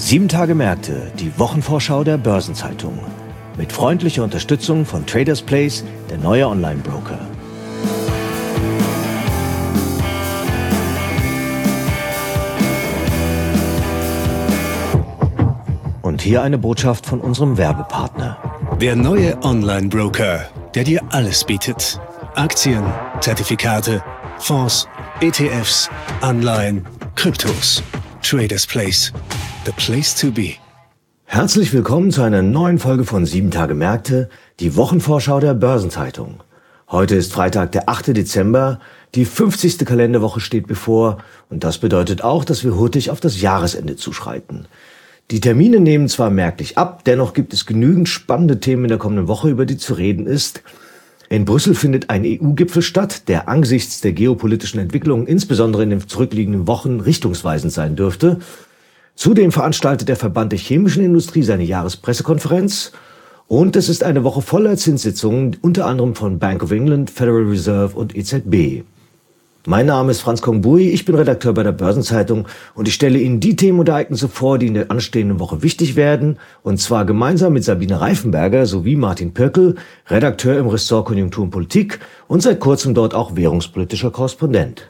7 Tage Märkte, die Wochenvorschau der Börsenzeitung. Mit freundlicher Unterstützung von Traders Place, der neue Online-Broker. Und hier eine Botschaft von unserem Werbepartner. Der neue Online-Broker, der dir alles bietet. Aktien, Zertifikate, Fonds, ETFs, Anleihen, Kryptos. Traders Place. The place to be. Herzlich willkommen zu einer neuen Folge von 7 Tage Märkte, die Wochenvorschau der Börsenzeitung. Heute ist Freitag, der 8. Dezember. Die 50. Kalenderwoche steht bevor und das bedeutet auch, dass wir hurtig auf das Jahresende zuschreiten. Die Termine nehmen zwar merklich ab, dennoch gibt es genügend spannende Themen in der kommenden Woche, über die zu reden ist. In Brüssel findet ein EU-Gipfel statt, der angesichts der geopolitischen Entwicklungen insbesondere in den zurückliegenden Wochen richtungsweisend sein dürfte. Zudem veranstaltet der Verband der chemischen Industrie seine Jahrespressekonferenz und es ist eine Woche voller Zinssitzungen, unter anderem von Bank of England, Federal Reserve und EZB. Mein Name ist Franz Kongbui, ich bin Redakteur bei der Börsenzeitung und ich stelle Ihnen die Themen und Ereignisse vor, die in der anstehenden Woche wichtig werden, und zwar gemeinsam mit Sabine Reifenberger sowie Martin Pirkel, Redakteur im Ressort Konjunktur und Politik und seit kurzem dort auch währungspolitischer Korrespondent.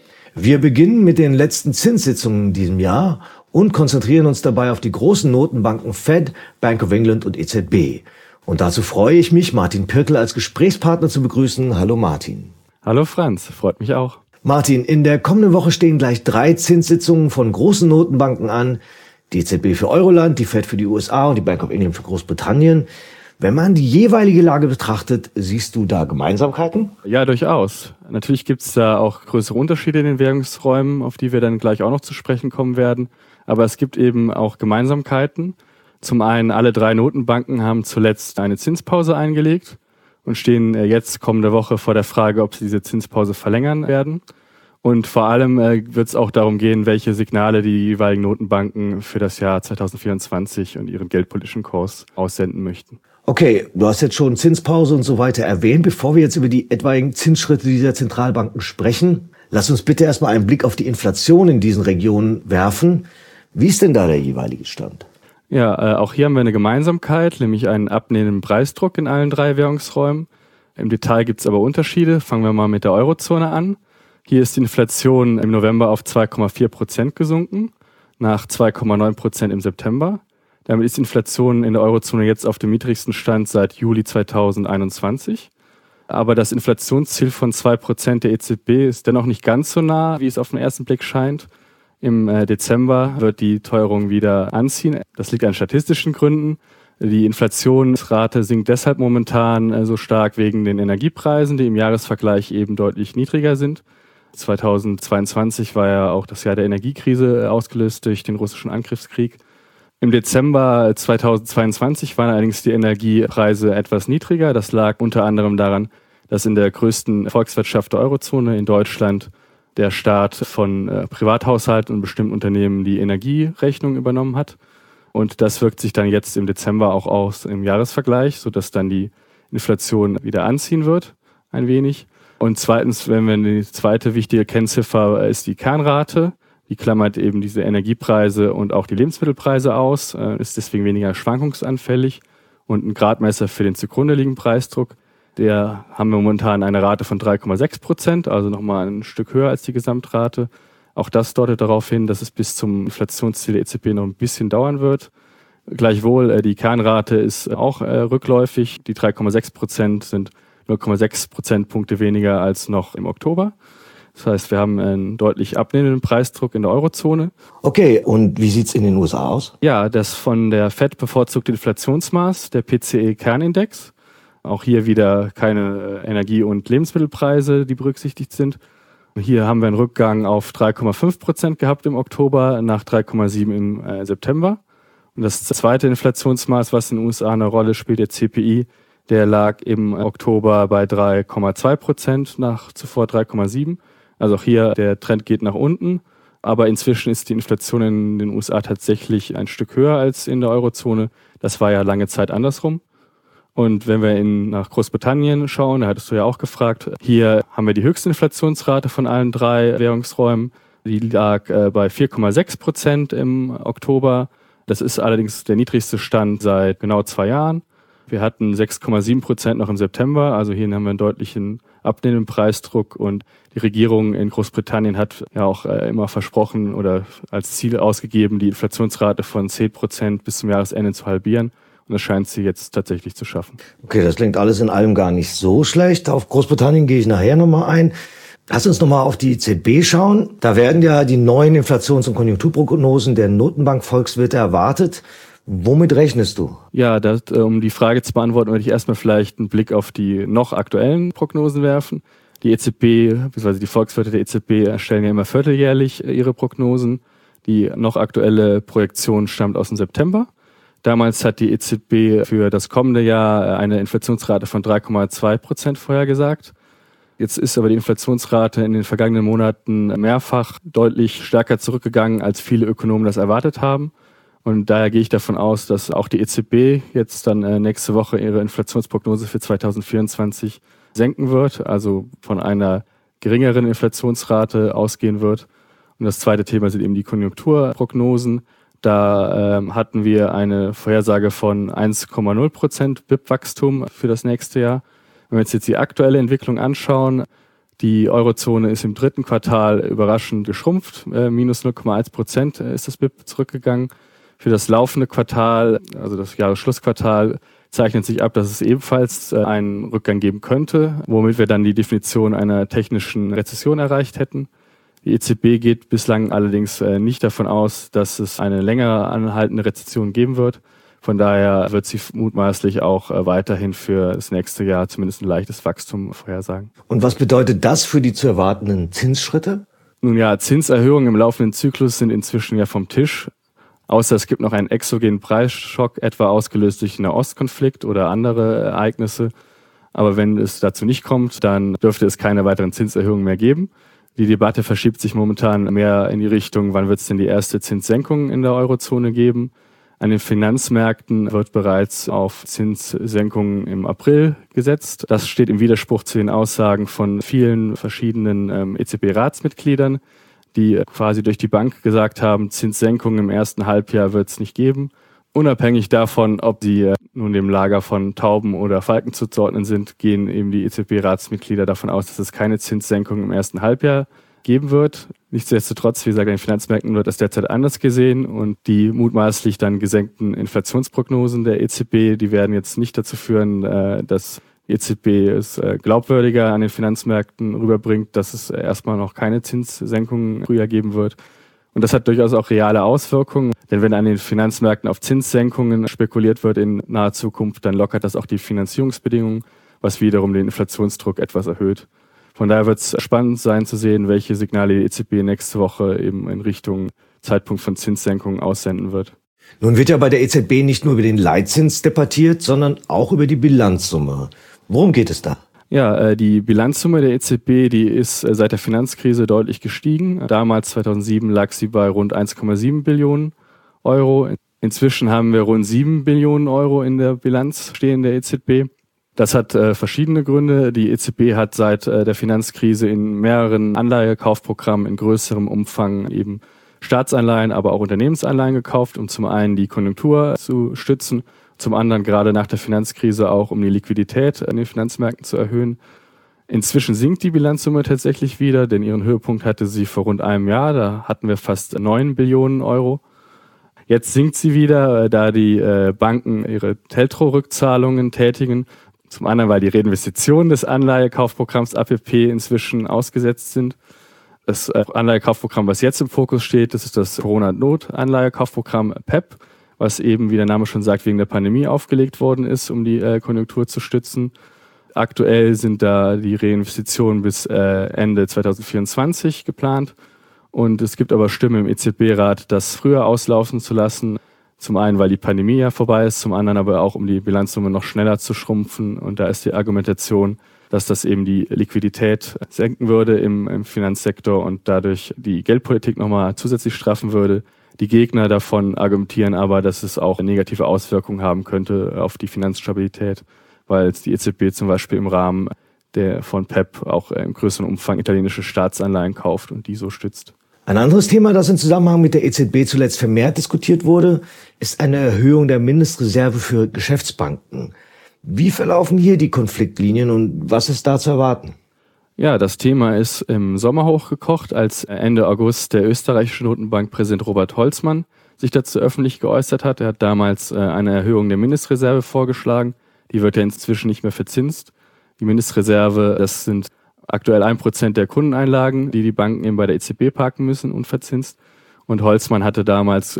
Wir beginnen mit den letzten Zinssitzungen in diesem Jahr und konzentrieren uns dabei auf die großen Notenbanken Fed, Bank of England und EZB. Und dazu freue ich mich, Martin Pirkel als Gesprächspartner zu begrüßen. Hallo Martin. Hallo Franz, freut mich auch. Martin, in der kommenden Woche stehen gleich 3 Zinssitzungen von großen Notenbanken an. Die EZB für Euroland, die Fed für die USA und die Bank of England für Großbritannien. Wenn man die jeweilige Lage betrachtet, siehst du da Gemeinsamkeiten? Ja, durchaus. Natürlich gibt es da auch größere Unterschiede in den Währungsräumen, auf die wir dann gleich auch noch zu sprechen kommen werden. Aber es gibt eben auch Gemeinsamkeiten. Zum einen, alle 3 Notenbanken haben zuletzt eine Zinspause eingelegt und stehen jetzt kommende Woche vor der Frage, ob sie diese Zinspause verlängern werden. Und vor allem wird es auch darum gehen, welche Signale die jeweiligen Notenbanken für das Jahr 2024 und ihren geldpolitischen Kurs aussenden möchten. Okay, du hast jetzt schon Zinspause und so weiter erwähnt. Bevor wir jetzt über die etwaigen Zinsschritte dieser Zentralbanken sprechen, lass uns bitte erstmal einen Blick auf die Inflation in diesen Regionen werfen. Wie ist denn da der jeweilige Stand? Ja, auch hier haben wir eine Gemeinsamkeit, nämlich einen abnehmenden Preisdruck in allen 3 Währungsräumen. Im Detail gibt es aber Unterschiede. Fangen wir mal mit der Eurozone an. Hier ist die Inflation im November auf 2,4% gesunken, nach 2,9% im September. Damit ist die Inflation in der Eurozone jetzt auf dem niedrigsten Stand seit Juli 2021. Aber das Inflationsziel von 2% der EZB ist dennoch nicht ganz so nah, wie es auf den ersten Blick scheint. Im Dezember wird die Teuerung wieder anziehen. Das liegt an statistischen Gründen. Die Inflationsrate sinkt deshalb momentan so stark wegen den Energiepreisen, die im Jahresvergleich eben deutlich niedriger sind. 2022 war ja auch das Jahr der Energiekrise, ausgelöst durch den russischen Angriffskrieg. Im Dezember 2022 waren allerdings die Energiepreise etwas niedriger. Das lag unter anderem daran, dass in der größten Volkswirtschaft der Eurozone, in Deutschland, der Staat von Privathaushalten und bestimmten Unternehmen die Energierechnung übernommen hat. Und das wirkt sich dann jetzt im Dezember auch aus im Jahresvergleich, sodass dann die Inflation wieder anziehen wird, ein wenig. Und zweitens, wenn wir die zweite wichtige Kennziffer ist die Kernrate. Die klammert eben diese Energiepreise und auch die Lebensmittelpreise aus, ist deswegen weniger schwankungsanfällig. Und ein Gradmesser für den zugrunde liegenden Preisdruck, der haben wir momentan eine Rate von 3,6%, also nochmal ein Stück höher als die Gesamtrate. Auch das deutet darauf hin, dass es bis zum Inflationsziel der EZB noch ein bisschen dauern wird. Gleichwohl, die Kernrate ist auch rückläufig. Die 3,6% sind 0,6 Prozentpunkte weniger als noch im Oktober. Das heißt, wir haben einen deutlich abnehmenden Preisdruck in der Eurozone. Okay, und wie sieht's in den USA aus? Ja, das von der Fed bevorzugte Inflationsmaß, der PCE-Kernindex. Auch hier wieder keine Energie- und Lebensmittelpreise, die berücksichtigt sind. Hier haben wir einen Rückgang auf 3,5% gehabt im Oktober, nach 3,7 im September. Und das zweite Inflationsmaß, was in den USA eine Rolle spielt, der CPI, der lag im Oktober bei 3,2%, nach zuvor 3,7%. Also auch hier, der Trend geht nach unten. Aber inzwischen ist die Inflation in den USA tatsächlich ein Stück höher als in der Eurozone. Das war ja lange Zeit andersrum. Und wenn wir nach Großbritannien schauen, da hattest du ja auch gefragt, hier haben wir die höchste Inflationsrate von allen 3 Währungsräumen. Die lag bei 4,6% im Oktober, Das ist allerdings der niedrigste Stand seit genau 2 Jahren. Wir hatten 6,7% noch im September, also hier haben wir einen deutlichen abnehmenden Preisdruck und die Regierung in Großbritannien hat ja auch immer versprochen oder als Ziel ausgegeben, die Inflationsrate von 10% bis zum Jahresende zu halbieren. Und das scheint sie jetzt tatsächlich zu schaffen. Okay, das klingt alles in allem gar nicht so schlecht. Auf Großbritannien gehe ich nachher nochmal ein. Lass uns nochmal auf die EZB schauen. Da werden ja die neuen Inflations- und Konjunkturprognosen der Notenbank-Volkswirte erwartet. Womit rechnest du? Ja, um die Frage zu beantworten, würde ich erstmal vielleicht einen Blick auf die noch aktuellen Prognosen werfen. Die EZB, bzw. die Volkswirte der EZB erstellen ja immer vierteljährlich ihre Prognosen. Die noch aktuelle Projektion stammt aus dem September. Damals hat die EZB für das kommende Jahr eine Inflationsrate von 3,2% vorhergesagt. Jetzt ist aber die Inflationsrate in den vergangenen Monaten mehrfach deutlich stärker zurückgegangen, als viele Ökonomen das erwartet haben. Und daher gehe ich davon aus, dass auch die EZB jetzt dann nächste Woche ihre Inflationsprognose für 2024 senken wird, also von einer geringeren Inflationsrate ausgehen wird. Und das zweite Thema sind eben die Konjunkturprognosen. Da hatten wir eine Vorhersage von 1,0% BIP-Wachstum für das nächste Jahr. Wenn wir uns jetzt die aktuelle Entwicklung anschauen, die Eurozone ist im 3. Quartal überraschend geschrumpft. Minus 0,1% ist das BIP zurückgegangen. Für das laufende Quartal, also das Jahresschlussquartal, zeichnet sich ab, dass es ebenfalls einen Rückgang geben könnte, womit wir dann die Definition einer technischen Rezession erreicht hätten. Die EZB geht bislang allerdings nicht davon aus, dass es eine längere anhaltende Rezession geben wird. Von daher wird sie mutmaßlich auch weiterhin für das nächste Jahr zumindest ein leichtes Wachstum vorhersagen. Und was bedeutet das für die zu erwartenden Zinsschritte? Nun ja, Zinserhöhungen im laufenden Zyklus sind inzwischen ja vom Tisch. Außer es gibt noch einen exogenen Preisschock, etwa ausgelöst durch den Nahostkonflikt oder andere Ereignisse. Aber wenn es dazu nicht kommt, dann dürfte es keine weiteren Zinserhöhungen mehr geben. Die Debatte verschiebt sich momentan mehr in die Richtung, wann wird es denn die erste Zinssenkung in der Eurozone geben. An den Finanzmärkten wird bereits auf Zinssenkungen im April gesetzt. Das steht im Widerspruch zu den Aussagen von vielen verschiedenen EZB-Ratsmitgliedern, die quasi durch die Bank gesagt haben, Zinssenkungen im ersten Halbjahr wird es nicht geben. Unabhängig davon, ob sie nun dem Lager von Tauben oder Falken zuzuordnen sind, gehen eben die EZB-Ratsmitglieder davon aus, dass es keine Zinssenkung im ersten Halbjahr geben wird. Nichtsdestotrotz, wie gesagt, an den Finanzmärkten wird das derzeit anders gesehen und die mutmaßlich dann gesenkten Inflationsprognosen der EZB, die werden jetzt nicht dazu führen, dass die EZB es glaubwürdiger an den Finanzmärkten rüberbringt, dass es erstmal noch keine Zinssenkungen früher geben wird. Und das hat durchaus auch reale Auswirkungen, denn wenn an den Finanzmärkten auf Zinssenkungen spekuliert wird in naher Zukunft, dann lockert das auch die Finanzierungsbedingungen, was wiederum den Inflationsdruck etwas erhöht. Von daher wird es spannend sein zu sehen, welche Signale die EZB nächste Woche eben in Richtung Zeitpunkt von Zinssenkungen aussenden wird. Nun wird ja bei der EZB nicht nur über den Leitzins debattiert, sondern auch über die Bilanzsumme. Worum geht es da? Ja, die Bilanzsumme der EZB, die ist seit der Finanzkrise deutlich gestiegen. Damals, 2007, lag sie bei rund 1,7 Billionen Euro. Inzwischen haben wir rund 7 Billionen Euro in der Bilanz stehen der EZB. Das hat verschiedene Gründe. Die EZB hat seit der Finanzkrise in mehreren Anleihekaufprogrammen in größerem Umfang eben Staatsanleihen, aber auch Unternehmensanleihen gekauft, um zum einen die Konjunktur zu stützen, zum anderen gerade nach der Finanzkrise auch, um die Liquidität an den Finanzmärkten zu erhöhen. Inzwischen sinkt die Bilanzsumme tatsächlich wieder, denn ihren Höhepunkt hatte sie vor rund einem Jahr. Da hatten wir fast 9 Billionen Euro. Jetzt sinkt sie wieder, da die Banken ihre TLTRO-Rückzahlungen tätigen. Zum anderen, weil die Reinvestitionen des Anleihekaufprogramms APP inzwischen ausgesetzt sind. Das Anleihekaufprogramm, was jetzt im Fokus steht, das ist das Corona-Not-Anleihekaufprogramm PEP, was eben, wie der Name schon sagt, wegen der Pandemie aufgelegt worden ist, um die Konjunktur zu stützen. Aktuell sind da die Reinvestitionen bis Ende 2024 geplant. Und es gibt aber Stimmen im EZB-Rat, das früher auslaufen zu lassen. Zum einen, weil die Pandemie ja vorbei ist, zum anderen aber auch, um die Bilanzsumme noch schneller zu schrumpfen. Und da ist die Argumentation, dass das eben die Liquidität senken würde im Finanzsektor und dadurch die Geldpolitik nochmal zusätzlich straffen würde. Die Gegner davon argumentieren aber, dass es auch negative Auswirkungen haben könnte auf die Finanzstabilität, weil die EZB zum Beispiel im Rahmen von PEP auch im größeren Umfang italienische Staatsanleihen kauft und die so stützt. Ein anderes Thema, das im Zusammenhang mit der EZB zuletzt vermehrt diskutiert wurde, ist eine Erhöhung der Mindestreserve für Geschäftsbanken. Wie verlaufen hier die Konfliktlinien und was ist da zu erwarten? Ja, das Thema ist im Sommer hochgekocht, als Ende August der österreichische Notenbankpräsident Robert Holzmann sich dazu öffentlich geäußert hat. Er hat damals eine Erhöhung der Mindestreserve vorgeschlagen. Die wird ja inzwischen nicht mehr verzinst. Die Mindestreserve, das sind aktuell 1% der Kundeneinlagen, die die Banken eben bei der EZB parken müssen, unverzinst. Und Holzmann hatte damals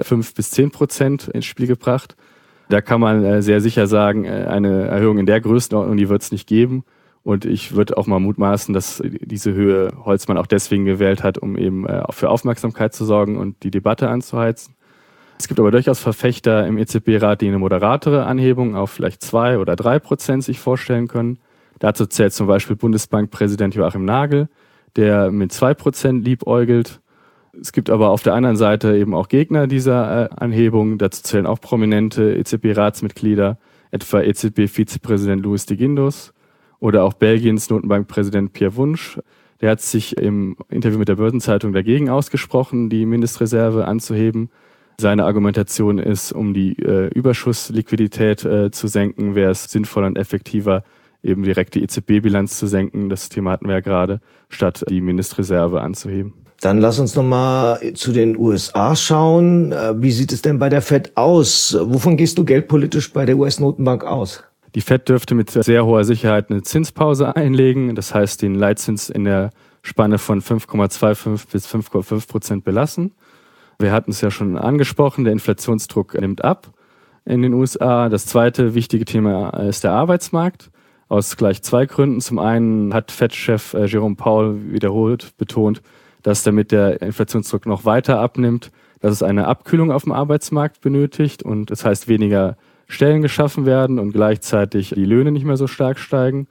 5-10% ins Spiel gebracht. Da kann man sehr sicher sagen, eine Erhöhung in der Größenordnung, die wird es nicht geben. Und ich würde auch mal mutmaßen, dass diese Höhe Holzmann auch deswegen gewählt hat, um eben für Aufmerksamkeit zu sorgen und die Debatte anzuheizen. Es gibt aber durchaus Verfechter im EZB-Rat, die eine moderatere Anhebung auf vielleicht 2 oder 3% sich vorstellen können. Dazu zählt zum Beispiel Bundesbankpräsident Joachim Nagel, der mit 2% liebäugelt. Es gibt aber auf der anderen Seite eben auch Gegner dieser Anhebung. Dazu zählen auch prominente EZB-Ratsmitglieder, etwa EZB-Vizepräsident Luis de Guindos oder auch Belgiens Notenbankpräsident Pierre Wunsch. Der hat sich im Interview mit der Börsenzeitung dagegen ausgesprochen, die Mindestreserve anzuheben. Seine Argumentation ist, um die Überschussliquidität zu senken, wäre es sinnvoller und effektiver, eben direkt die EZB-Bilanz zu senken. Das Thema hatten wir ja gerade, statt die Mindestreserve anzuheben. Dann lass uns nochmal zu den USA schauen. Wie sieht es denn bei der Fed aus? Wovon gehst du geldpolitisch bei der US-Notenbank aus? Die Fed dürfte mit sehr hoher Sicherheit eine Zinspause einlegen. Das heißt, den Leitzins in der Spanne von 5,25 bis 5,5% belassen. Wir hatten es ja schon angesprochen, der Inflationsdruck nimmt ab in den USA. Das zweite wichtige Thema ist der Arbeitsmarkt. Aus gleich 2 Gründen. Zum einen hat Fed-Chef Jerome Powell wiederholt betont, dass damit der Inflationsdruck noch weiter abnimmt, dass es eine Abkühlung auf dem Arbeitsmarkt benötigt und das heißt weniger Stellen geschaffen werden und gleichzeitig die Löhne nicht mehr so stark steigen.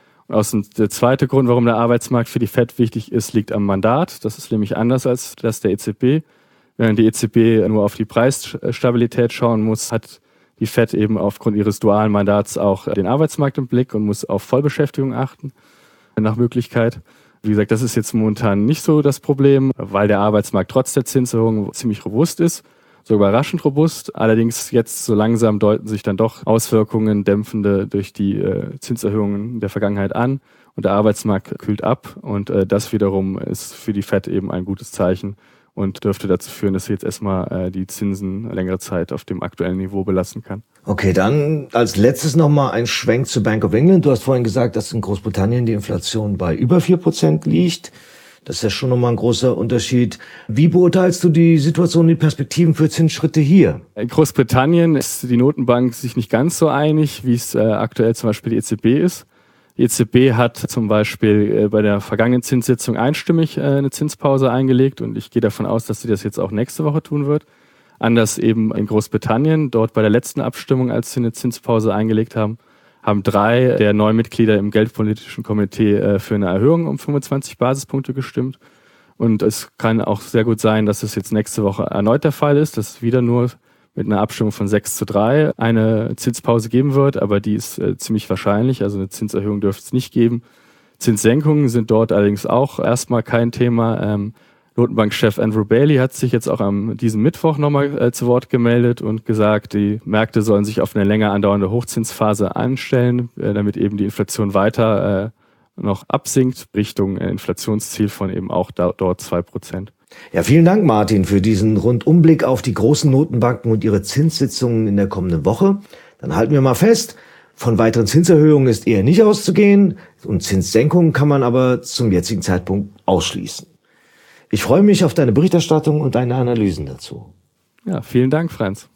Und der zweite Grund, warum der Arbeitsmarkt für die Fed wichtig ist, liegt am Mandat. Das ist nämlich anders als das der EZB. Während die EZB nur auf die Preisstabilität schauen muss, hat die Fed eben aufgrund ihres dualen Mandats auch den Arbeitsmarkt im Blick und muss auf Vollbeschäftigung achten, nach Möglichkeit. Wie gesagt, das ist jetzt momentan nicht so das Problem, weil der Arbeitsmarkt trotz der Zinserhöhung ziemlich robust ist, so überraschend robust. Allerdings jetzt so langsam deuten sich dann doch Auswirkungen, dämpfende durch die Zinserhöhungen der Vergangenheit an und der Arbeitsmarkt kühlt ab und das wiederum ist für die Fed eben ein gutes Zeichen und dürfte dazu führen, dass sie jetzt erstmal die Zinsen längere Zeit auf dem aktuellen Niveau belassen kann. Okay, dann als letztes nochmal ein Schwenk zur Bank of England. Du hast vorhin gesagt, dass in Großbritannien die Inflation bei über 4% liegt. Das ist ja schon nochmal ein großer Unterschied. Wie beurteilst du die Situation und die Perspektiven für Zinsschritte hier? In Großbritannien ist die Notenbank sich nicht ganz so einig, wie es aktuell zum Beispiel die EZB ist. Die EZB hat zum Beispiel bei der vergangenen Zinssitzung einstimmig eine Zinspause eingelegt und ich gehe davon aus, dass sie das jetzt auch nächste Woche tun wird. Anders eben in Großbritannien, dort bei der letzten Abstimmung, als sie eine Zinspause eingelegt haben, haben 3 der 9 Mitglieder im Geldpolitischen Komitee für eine Erhöhung um 25 Basispunkte gestimmt. Und es kann auch sehr gut sein, dass es jetzt nächste Woche erneut der Fall ist, dass es wieder nur mit einer Abstimmung von 6:3 eine Zinspause geben wird, aber die ist ziemlich wahrscheinlich, also eine Zinserhöhung dürfte es nicht geben. Zinssenkungen sind dort allerdings auch erstmal kein Thema. Notenbankchef Andrew Bailey hat sich jetzt auch am diesem Mittwoch nochmal zu Wort gemeldet und gesagt, die Märkte sollen sich auf eine länger andauernde Hochzinsphase einstellen, damit eben die Inflation weiter noch absinkt, Richtung Inflationsziel von eben auch dort 2%. Ja, vielen Dank, Martin, für diesen Rundumblick auf die großen Notenbanken und ihre Zinssitzungen in der kommenden Woche. Dann halten wir mal fest, von weiteren Zinserhöhungen ist eher nicht auszugehen und Zinssenkungen kann man aber zum jetzigen Zeitpunkt ausschließen. Ich freue mich auf deine Berichterstattung und deine Analysen dazu. Ja, vielen Dank, Franz.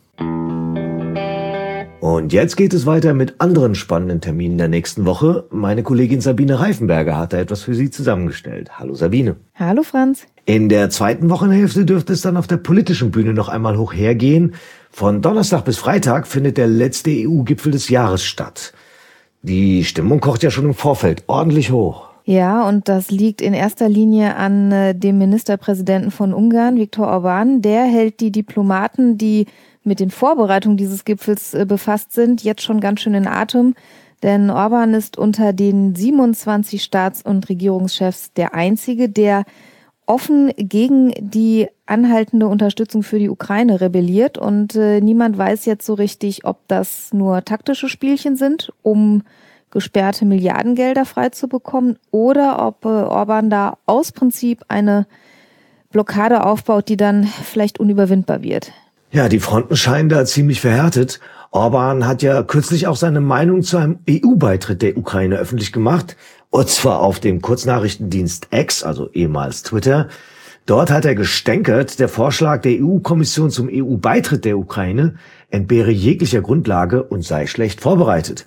Und jetzt geht es weiter mit anderen spannenden Terminen der nächsten Woche. Meine Kollegin Sabine Reifenberger hat da etwas für Sie zusammengestellt. Hallo Sabine. Hallo Franz. In der zweiten Wochenhälfte dürfte es dann auf der politischen Bühne noch einmal hoch hergehen. Von Donnerstag bis Freitag findet der letzte EU-Gipfel des Jahres statt. Die Stimmung kocht ja schon im Vorfeld ordentlich hoch. Ja, und das liegt in erster Linie an dem Ministerpräsidenten von Ungarn, Viktor Orbán. Der hält die Diplomaten, die mit den Vorbereitungen dieses Gipfels befasst sind, jetzt schon ganz schön in Atem. Denn Orbán ist unter den 27 Staats- und Regierungschefs der Einzige, der offen gegen die anhaltende Unterstützung für die Ukraine rebelliert und niemand weiß jetzt so richtig, ob das nur taktische Spielchen sind, um gesperrte Milliardengelder freizubekommen oder ob Orban da aus Prinzip eine Blockade aufbaut, die dann vielleicht unüberwindbar wird. Ja, die Fronten scheinen da ziemlich verhärtet. Orban hat ja kürzlich auch seine Meinung zu einem EU-Beitritt der Ukraine öffentlich gemacht. Und zwar auf dem Kurznachrichtendienst X, also ehemals Twitter. Dort hat er gestänkert, der Vorschlag der EU-Kommission zum EU-Beitritt der Ukraine entbehre jeglicher Grundlage und sei schlecht vorbereitet.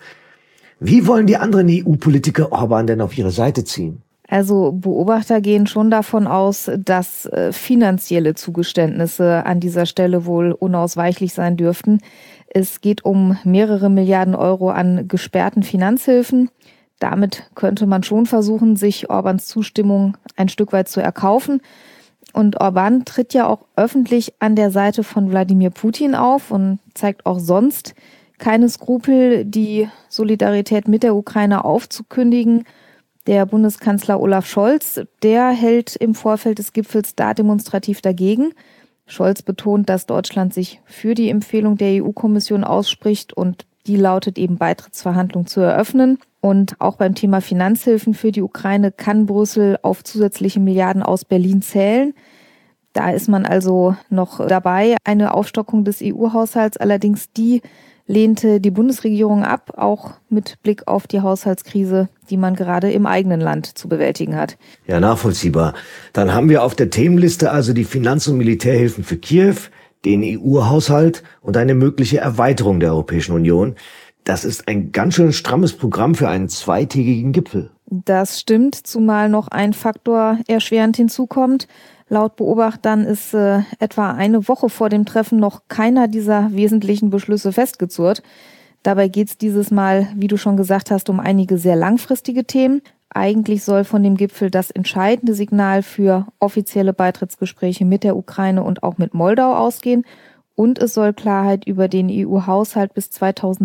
Wie wollen die anderen EU-Politiker Orban denn auf ihre Seite ziehen? Also Beobachter gehen schon davon aus, dass finanzielle Zugeständnisse an dieser Stelle wohl unausweichlich sein dürften. Es geht um mehrere Milliarden Euro an gesperrten Finanzhilfen. Damit könnte man schon versuchen, sich Orbans Zustimmung ein Stück weit zu erkaufen. Und Orban tritt ja auch öffentlich an der Seite von Wladimir Putin auf und zeigt auch sonst keine Skrupel, die Solidarität mit der Ukraine aufzukündigen. Der Bundeskanzler Olaf Scholz, der hält im Vorfeld des Gipfels da demonstrativ dagegen. Scholz betont, dass Deutschland sich für die Empfehlung der EU-Kommission ausspricht und die lautet eben, Beitrittsverhandlungen zu eröffnen. Und auch beim Thema Finanzhilfen für die Ukraine kann Brüssel auf zusätzliche Milliarden aus Berlin zählen. Da ist man also noch dabei. Eine Aufstockung des EU-Haushalts, allerdings die lehnte die Bundesregierung ab, auch mit Blick auf die Haushaltskrise, die man gerade im eigenen Land zu bewältigen hat. Ja, nachvollziehbar. Dann haben wir auf der Themenliste also die Finanz- und Militärhilfen für Kiew, den EU-Haushalt und eine mögliche Erweiterung der Europäischen Union. Das ist ein ganz schön strammes Programm für einen zweitägigen Gipfel. Das stimmt, zumal noch ein Faktor erschwerend hinzukommt. Laut Beobachtern ist etwa eine Woche vor dem Treffen noch keiner dieser wesentlichen Beschlüsse festgezurrt. Dabei geht es dieses Mal, wie du schon gesagt hast, um einige sehr langfristige Themen. Eigentlich soll von dem Gipfel das entscheidende Signal für offizielle Beitrittsgespräche mit der Ukraine und auch mit Moldau ausgehen. Und es soll Klarheit über den EU-Haushalt bis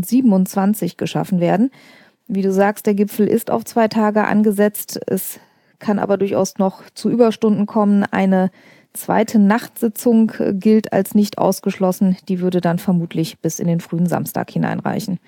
2027 geschaffen werden. Wie du sagst, der Gipfel ist auf 2 Tage angesetzt. Es kann aber durchaus noch zu Überstunden kommen. Eine zweite Nachtsitzung gilt als nicht ausgeschlossen. Die würde dann vermutlich bis in den frühen Samstag hineinreichen.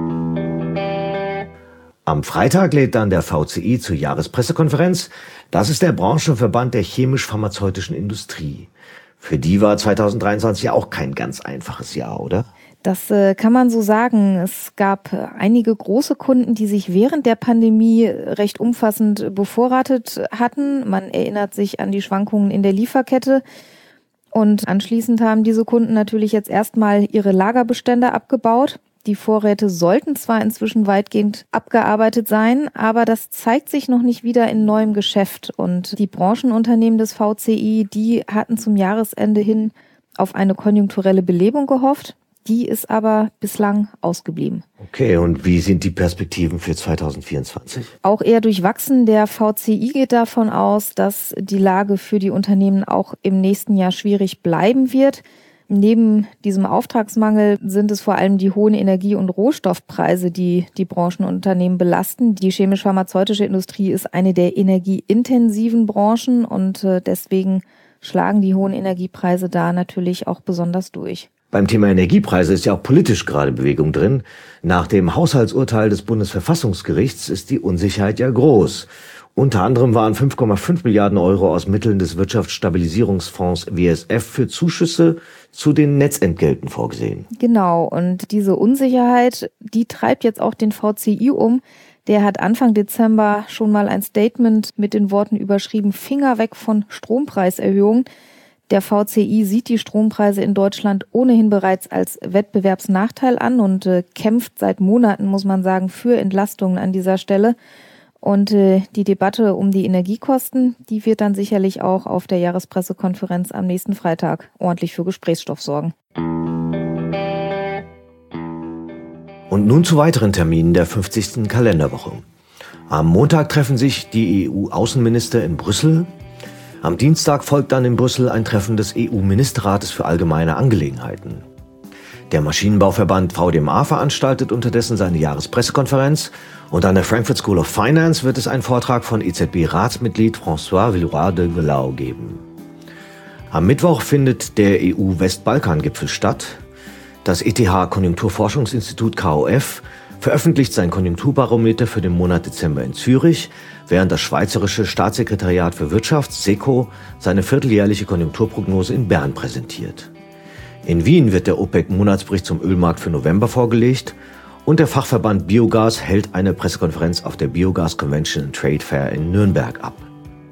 Am Freitag lädt dann der VCI zur Jahrespressekonferenz. Das ist der Branchenverband der chemisch-pharmazeutischen Industrie. Für die war 2023 ja auch kein ganz einfaches Jahr, oder? Das kann man so sagen. Es gab einige große Kunden, die sich während der Pandemie recht umfassend bevorratet hatten. Man erinnert sich an die Schwankungen in der Lieferkette. Und anschließend haben diese Kunden natürlich jetzt erstmal ihre Lagerbestände abgebaut. Die Vorräte sollten zwar inzwischen weitgehend abgearbeitet sein, aber das zeigt sich noch nicht wieder in neuem Geschäft. Und die Branchenunternehmen des VCI, die hatten zum Jahresende hin auf eine konjunkturelle Belebung gehofft. Die ist aber bislang ausgeblieben. Okay, und wie sind die Perspektiven für 2024? Auch eher durchwachsen. Der VCI geht davon aus, dass die Lage für die Unternehmen auch im nächsten Jahr schwierig bleiben wird. Neben diesem Auftragsmangel sind es vor allem die hohen Energie- und Rohstoffpreise, die die Branchenunternehmen belasten. Die chemisch-pharmazeutische Industrie ist eine der energieintensiven Branchen und deswegen schlagen die hohen Energiepreise da natürlich auch besonders durch. Beim Thema Energiepreise ist ja auch politisch gerade Bewegung drin. Nach dem Haushaltsurteil des Bundesverfassungsgerichts ist die Unsicherheit ja groß. Unter anderem waren 5,5 Milliarden Euro aus Mitteln des Wirtschaftsstabilisierungsfonds WSF für Zuschüsse zu den Netzentgelten vorgesehen. Genau, und diese Unsicherheit, die treibt jetzt auch den VCI um. Der hat Anfang Dezember schon mal ein Statement mit den Worten überschrieben, Finger weg von Strompreiserhöhungen. Der VCI sieht die Strompreise in Deutschland ohnehin bereits als Wettbewerbsnachteil an und kämpft seit Monaten, muss man sagen, für Entlastungen an dieser Stelle. Und die Debatte um die Energiekosten, die wird dann sicherlich auch auf der Jahrespressekonferenz am nächsten Freitag ordentlich für Gesprächsstoff sorgen. Und nun zu weiteren Terminen der 50. Kalenderwoche. Am Montag treffen sich die EU-Außenminister in Brüssel. Am Dienstag folgt dann in Brüssel ein Treffen des EU-Ministerrates für allgemeine Angelegenheiten. Der Maschinenbauverband VDMA veranstaltet unterdessen seine Jahrespressekonferenz und an der Frankfurt School of Finance wird es einen Vortrag von EZB-Ratsmitglied François Villeroy de Vallaux geben. Am Mittwoch findet der EU-Westbalkan-Gipfel statt. Das ETH-Konjunkturforschungsinstitut KOF veröffentlicht sein Konjunkturbarometer für den Monat Dezember in Zürich, während das Schweizerische Staatssekretariat für Wirtschaft, SECO, seine vierteljährliche Konjunkturprognose in Bern präsentiert. In Wien wird der OPEC-Monatsbericht zum Ölmarkt für November vorgelegt und der Fachverband Biogas hält eine Pressekonferenz auf der Biogas Convention and Trade Fair in Nürnberg ab.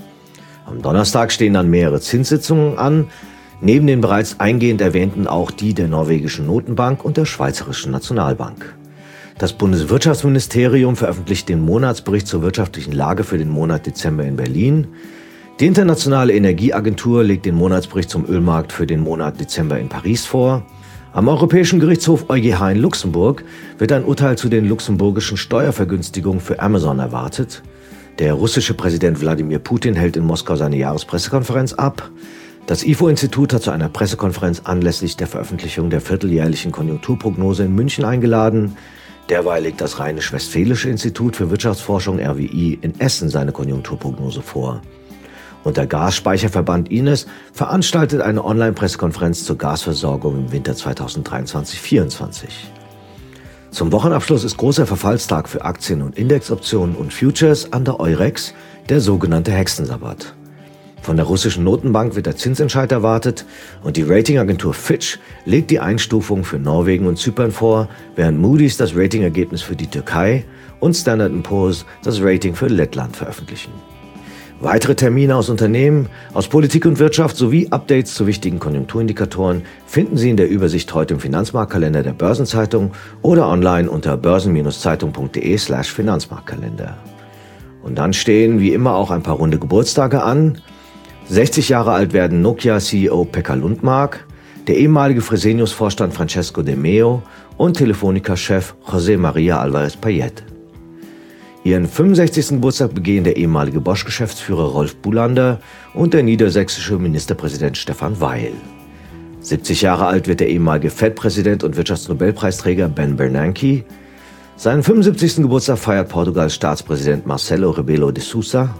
Am Donnerstag stehen dann mehrere Zinssitzungen an, neben den bereits eingehend erwähnten auch die der norwegischen Notenbank und der Schweizerischen Nationalbank. Das Bundeswirtschaftsministerium veröffentlicht den Monatsbericht zur wirtschaftlichen Lage für den Monat Dezember in Berlin. Die Internationale Energieagentur legt den Monatsbericht zum Ölmarkt für den Monat Dezember in Paris vor. Am Europäischen Gerichtshof EuGH in Luxemburg wird ein Urteil zu den luxemburgischen Steuervergünstigungen für Amazon erwartet. Der russische Präsident Wladimir Putin hält in Moskau seine Jahrespressekonferenz ab. Das IFO-Institut hat zu einer Pressekonferenz anlässlich der Veröffentlichung der vierteljährlichen Konjunkturprognose in München eingeladen. Derweil legt das Rheinisch-Westfälische Institut für Wirtschaftsforschung RWI in Essen seine Konjunkturprognose vor. Und der Gasspeicherverband Ines veranstaltet eine Online-Pressekonferenz zur Gasversorgung im Winter 2023-24. Zum Wochenabschluss ist großer Verfallstag für Aktien und Indexoptionen und Futures an der Eurex, der sogenannte Hexensabbat. Von der russischen Notenbank wird der Zinsentscheid erwartet und die Ratingagentur Fitch legt die Einstufung für Norwegen und Zypern vor, während Moody's das Ratingergebnis für die Türkei und Standard & Poor's das Rating für Lettland veröffentlichen. Weitere Termine aus Unternehmen, aus Politik und Wirtschaft sowie Updates zu wichtigen Konjunkturindikatoren finden Sie in der Übersicht heute im Finanzmarktkalender der Börsenzeitung oder online unter börsen-zeitung.de/Finanzmarktkalender. Und dann stehen wie immer auch ein paar runde Geburtstage an. 60 Jahre alt werden Nokia-CEO Pekka Lundmark, der ehemalige Fresenius-Vorstand Francesco De Meo und Telefonica-Chef José María Álvarez-Payet. Ihren 65. Geburtstag begehen der ehemalige Bosch-Geschäftsführer Rolf Bulander und der niedersächsische Ministerpräsident Stefan Weil. 70 Jahre alt wird der ehemalige FED-Präsident und Wirtschaftsnobelpreisträger Ben Bernanke. Seinen 75. Geburtstag feiert Portugals Staatspräsident Marcelo Rebelo de Sousa.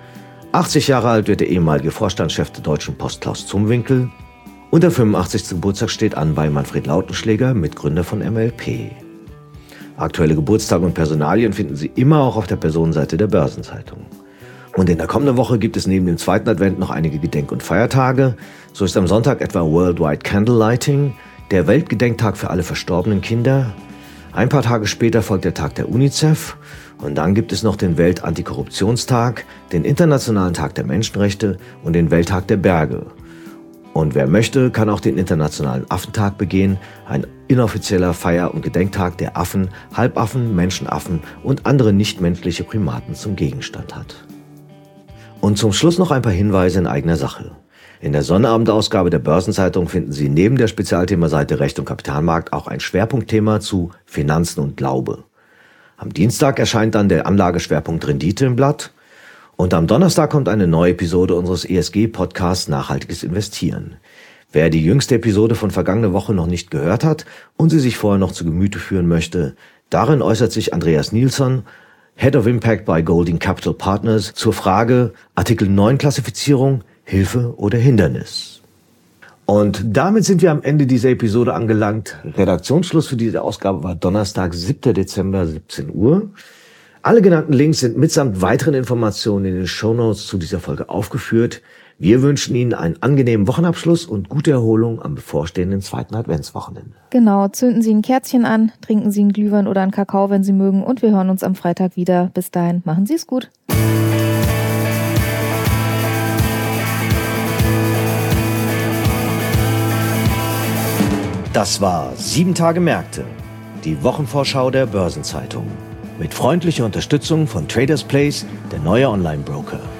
80 Jahre alt wird der ehemalige Vorstandschef der Deutschen Post Klaus Zumwinkel. Und der 85. Geburtstag steht an bei Manfred Lautenschläger, Mitgründer von MLP. Aktuelle Geburtstage und Personalien finden Sie immer auch auf der Personenseite der Börsenzeitung. Und in der kommenden Woche gibt es neben dem zweiten Advent noch einige Gedenk- und Feiertage. So ist am Sonntag etwa Worldwide Candlelighting, der Weltgedenktag für alle verstorbenen Kinder. Ein paar Tage später folgt der Tag der UNICEF. Und dann gibt es noch den Weltantikorruptionstag, den Internationalen Tag der Menschenrechte und den Welttag der Berge. Und wer möchte, kann auch den Internationalen Affentag begehen, ein inoffizieller Feier- und Gedenktag, der Affen, Halbaffen, Menschenaffen und andere nichtmenschliche Primaten zum Gegenstand hat. Und zum Schluss noch ein paar Hinweise in eigener Sache. In der Sonnabendausgabe der Börsenzeitung finden Sie neben der Spezialthemaseite Recht und Kapitalmarkt auch ein Schwerpunktthema zu Finanzen und Glaube. Am Dienstag erscheint dann der Anlageschwerpunkt Rendite im Blatt. Und am Donnerstag kommt eine neue Episode unseres ESG-Podcasts Nachhaltiges Investieren. Wer die jüngste Episode von vergangener Woche noch nicht gehört hat und sie sich vorher noch zu Gemüte führen möchte, darin äußert sich Andreas Nilsson, Head of Impact bei Golding Capital Partners, zur Frage Artikel 9 Klassifizierung, Hilfe oder Hindernis. Und damit sind wir am Ende dieser Episode angelangt. Redaktionsschluss für diese Ausgabe war Donnerstag, 7. Dezember, 17 Uhr. Alle genannten Links sind mitsamt weiteren Informationen in den Shownotes zu dieser Folge aufgeführt. Wir wünschen Ihnen einen angenehmen Wochenabschluss und gute Erholung am bevorstehenden zweiten Adventswochenende. Genau, zünden Sie ein Kerzchen an, trinken Sie einen Glühwein oder einen Kakao, wenn Sie mögen, und wir hören uns am Freitag wieder. Bis dahin, machen Sie es gut. Das war 7 Tage Märkte, die Wochenvorschau der Börsenzeitung. Mit freundlicher Unterstützung von Traders Place, der neue Online-Broker.